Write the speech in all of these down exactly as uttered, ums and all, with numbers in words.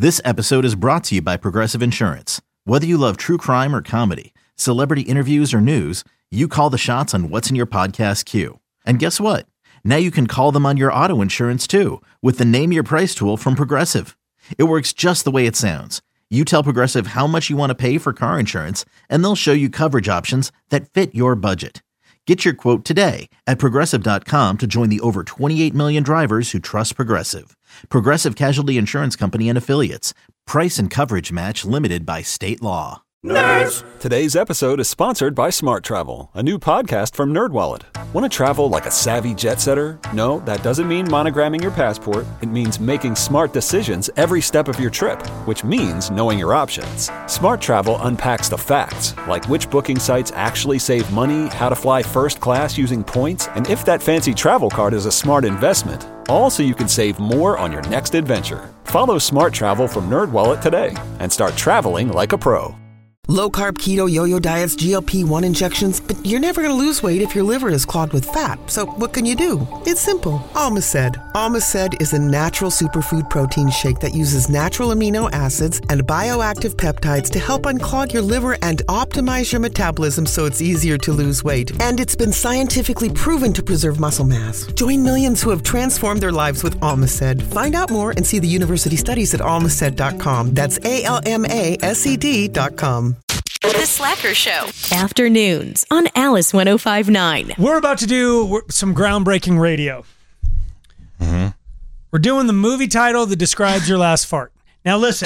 This episode is brought to you by Progressive Insurance. Whether you love true crime or comedy, celebrity interviews or news, you call the shots on what's in your podcast queue. And guess what? Now you can call them on your auto insurance too with the Name Your Price tool from Progressive. It works just the way it sounds. You tell Progressive how much you want to pay for car insurance, and they'll show you coverage options that fit your budget. Get your quote today at Progressive dot com to join the over twenty-eight million drivers who trust Progressive. Progressive Casualty Insurance Company and Affiliates. Price and coverage match limited by state law. Nerds! Today's episode is sponsored by Smart Travel, a new podcast from NerdWallet. Want to travel like a savvy jet setter? No, that doesn't mean monogramming your passport. It means making smart decisions every step of your trip, which means knowing your options. Smart Travel unpacks the facts, like which booking sites actually save money, how to fly first class using points, and if that fancy travel card is a smart investment. All so you can save more on your next adventure. Follow Smart Travel from NerdWallet today and start traveling like a pro. Low-carb, keto, yo-yo diets, G L P one injections, but you're never going to lose weight if your liver is clogged with fat. So what can you do? It's simple. Almaced. Almaced is a natural superfood protein shake that uses natural amino acids and bioactive peptides to help unclog your liver and optimize your metabolism so it's easier to lose weight. And it's been scientifically proven to preserve muscle mass. Join millions who have transformed their lives with Almaced. Find out more and see the university studies at almaced dot com. That's A L M A S E D dot com. The Slacker Show. Afternoons on Alice one oh five point nine. We're about to do some groundbreaking radio. Mm-hmm. We're doing the movie title that describes your last fart. Now listen.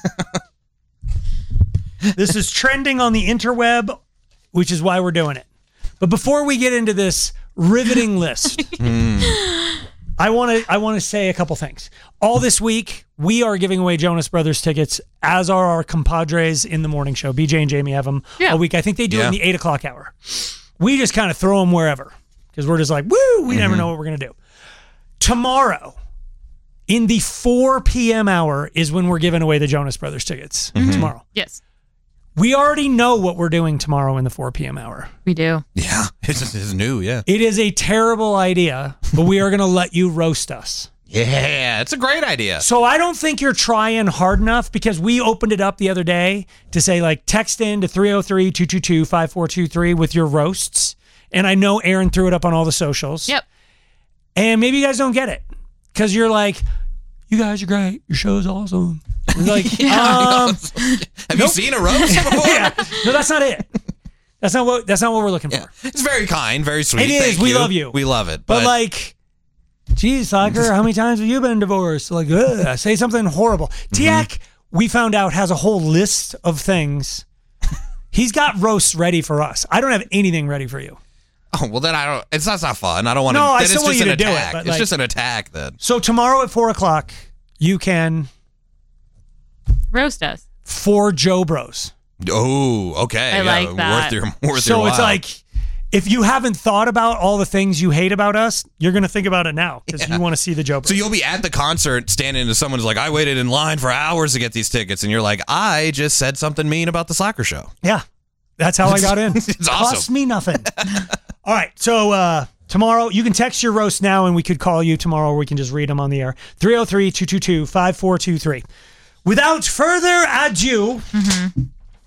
This is trending on the interweb, which is why we're doing it. But before we get into this riveting list, mm. I want to I want to say a couple things. All this week, we are giving away Jonas Brothers tickets, as are our compadres in the morning show. B J and Jamie have them yeah. all week. I think they do yeah. it in the eight o'clock hour. We just kind of throw them wherever because we're just like, woo, we mm-hmm. never know what we're going to do. Tomorrow, in the four p.m. hour, is when we're giving away the Jonas Brothers tickets. Mm-hmm. Tomorrow. Yes. We already know what we're doing tomorrow in the four p.m. hour. We do. Yeah, it's, it's new, yeah. It is a terrible idea, but we are going to let you roast us. Yeah, it's a great idea. So I don't think you're trying hard enough because we opened it up the other day to say, like, text in to three oh three, two two two, five four two three with your roasts. And I know Aaron threw it up on all the socials. Yep. And maybe you guys don't get it because you're like, you guys are great. Your show's awesome. Like, yeah. um, have nope. you seen a roast before? Yeah. No, that's not it. That's not what. That's not what we're looking yeah. for. It's very kind, very sweet. It is. Thank we you. love you. We love it. But, but like, geez, Slacker, how many times have you been divorced? Like, ugh, say something horrible. Mm-hmm. Tiak, we found out, has a whole list of things. He's got roasts ready for us. I don't have anything ready for you. Oh, well, then I don't. It's not, it's not fun. I don't want to. No, I then still it's want just you an to attack. do it. It's like, just an attack then. So tomorrow at four o'clock, you can roast us for Joe Bros. Oh, okay. I yeah, like that. Worth your, worth so your it's while. like, if you haven't thought about all the things you hate about us, you're going to think about it now because yeah. you want to see the Joe Bros. So you'll be at the concert standing to someone who's like, I waited in line for hours to get these tickets. And you're like, I just said something mean about the Slacker Show. Yeah. That's how I got in. It's awesome. Cost me nothing. All right. So uh, tomorrow, you can text your roast now and we could call you tomorrow or we can just read them on the air. three oh three, two two two, five four two three. Without further ado, mm-hmm.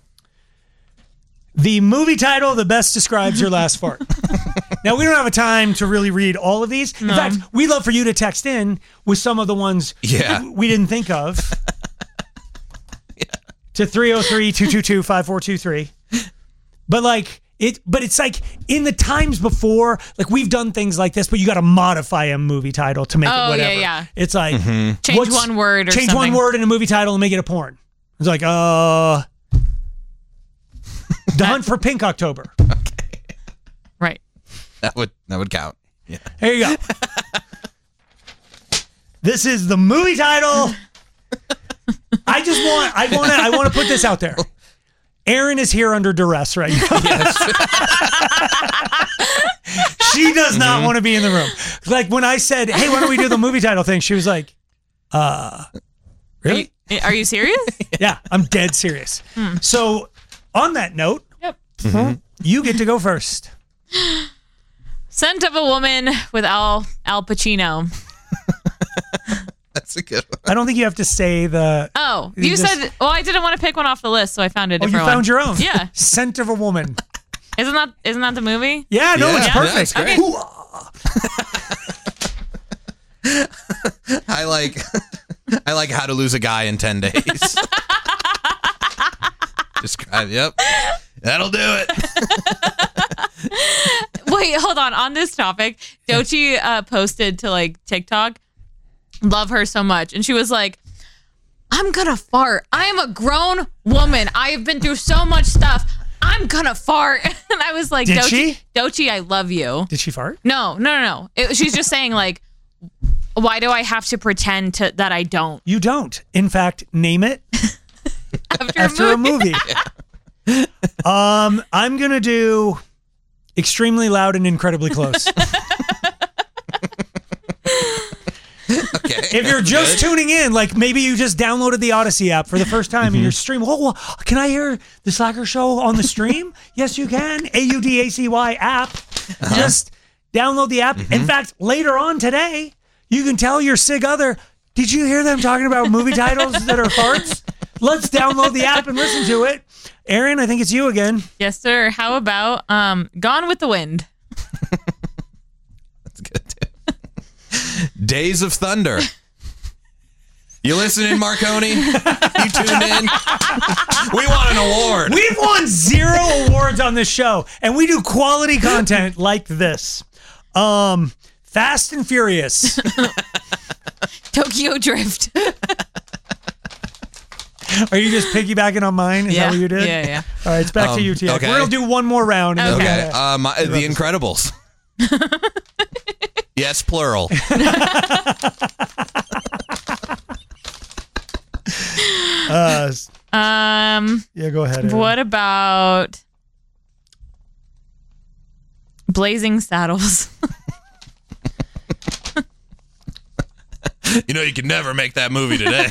the movie title that best describes your last fart. Now, we don't have a time to really read all of these. In no. fact, we'd love for you to text in with some of the ones yeah. we didn't think of yeah. to three oh three, two two two, five four two three. But like it, but it's like in the times before, like we've done things like this, but you got to modify a movie title to make oh, it whatever. yeah, yeah. It's like mm-hmm. change one word or change something. one word in a movie title and make it a porn. It's like uh, The Hunt for Pink October. Okay. Right. That would that would count. Yeah. Here you go. This is the movie title. I just want I want to I want to put this out there. Erin is here under duress right now. Yes. She does not mm-hmm. want to be in the room. Like when I said, "Hey, why don't we do the movie title thing?" She was like, "Uh, really? Are you, are you serious?" Yeah, I'm dead serious. Hmm. So, on that note, yep. mm-hmm. you get to go first. Scent of a Woman with Al Al Pacino. That's That's a good one. I don't think you have to say the. Oh, You you just- said. Well, I didn't want to pick one off the list, so I found a Oh, different you one. found your own. Yeah. Scent of a woman. Isn't that isn't that the movie? Yeah, no, Yeah, it's yeah, perfect. it's great. Ooh, I like I like How to Lose a Guy in ten days. Describe, yep. That'll do it. Wait, hold on. On this topic, Doechii uh, posted to like TikTok, love her so much. And she was like, I'm gonna fart. I am a grown woman. I have been through so much stuff. I'm gonna fart. And I was like, Did Doechii, she? Doechii, I love you. Did she fart? No, no, no, no. It, she's just saying like, why do I have to pretend to, that I don't? You don't. In fact, name it After, after a movie. a movie. um, I'm gonna do extremely loud and incredibly close. Okay. If you're just tuning in, like maybe you just downloaded the Odyssey app for the first time and you're streaming, oh, well, can I hear the Slacker Show on the stream? Yes, you can. A U D A C Y app. Uh-huh. Just download the app. In fact, later on today, you can tell your sig other, did you hear them talking about movie titles that are farts? Let's download the app and listen to it. Aaron, I think it's you again. Yes, sir. How about um, Gone with the Wind? That's good too. Days of Thunder. You listening, Marconi? You tuned in? We want an award. We've won zero awards on this show, and we do quality content like this. Um, Fast and Furious. Tokyo Drift. Are you just piggybacking on mine? Is Yeah, that what you did? yeah, yeah. All right, it's back Um, to you, T X. okay. We're going to do one more round. and then Okay. Okay. we're gonna- Um, The Incredibles. Yes, plural. uh, Um, yeah, go ahead. Aaron. what about Blazing Saddles? You know, you can never make that movie today.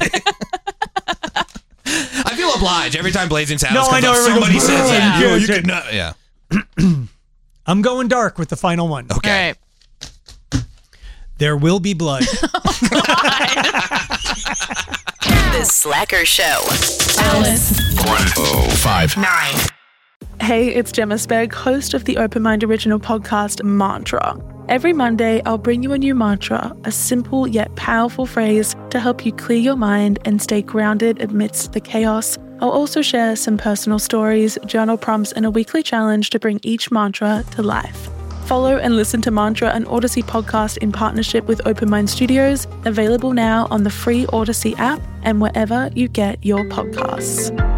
I feel obliged every time Blazing Saddles No, I comes know, up. everyone Somebody goes, says that. "Yeah, You, you yeah, can not, yeah. I'm going dark with the final one. Okay. All right. There will be blood. The Slacker Show. Alice. Nine. Hey, it's Gemma Spegg, host of the Open Mind original podcast, Mantra. Every Monday, I'll bring you a new mantra, a simple yet powerful phrase to help you clear your mind and stay grounded amidst the chaos. I'll also share some personal stories, journal prompts, and a weekly challenge to bring each mantra to life. Follow and listen to Mantra, an Odyssey podcast in partnership with Open Mind Studios, available now on the free Odyssey app and wherever you get your podcasts.